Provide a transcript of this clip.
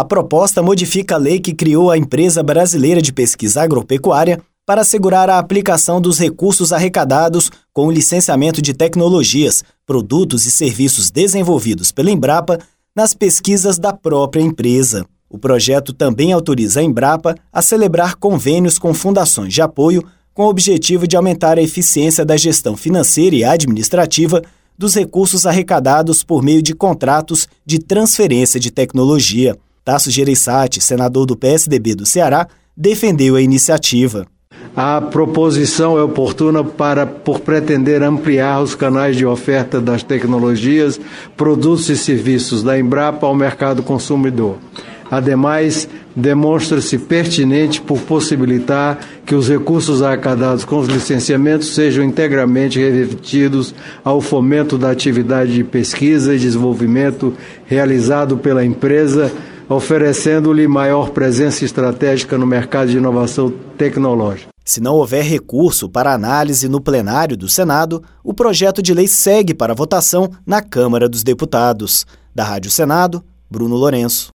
A proposta modifica a lei que criou a Empresa Brasileira de Pesquisa Agropecuária para assegurar a aplicação dos recursos arrecadados com o licenciamento de tecnologias, produtos e serviços desenvolvidos pela Embrapa nas pesquisas da própria empresa. O projeto também autoriza a Embrapa a celebrar convênios com fundações de apoio com o objetivo de aumentar a eficiência da gestão financeira e administrativa dos recursos arrecadados por meio de contratos de transferência de tecnologia. Tasso Gereissati, senador do PSDB do Ceará, defendeu a iniciativa. A proposição é oportuna por pretender ampliar os canais de oferta das tecnologias, produtos e serviços da Embrapa ao mercado consumidor. Ademais, demonstra-se pertinente por possibilitar que os recursos arrecadados com os licenciamentos sejam integralmente revertidos ao fomento da atividade de pesquisa e desenvolvimento realizado pela empresa, oferecendo-lhe maior presença estratégica no mercado de inovação tecnológica. Se não houver recurso para análise no plenário do Senado, o projeto de lei segue para votação na Câmara dos Deputados. Da Rádio Senado, Bruno Lourenço.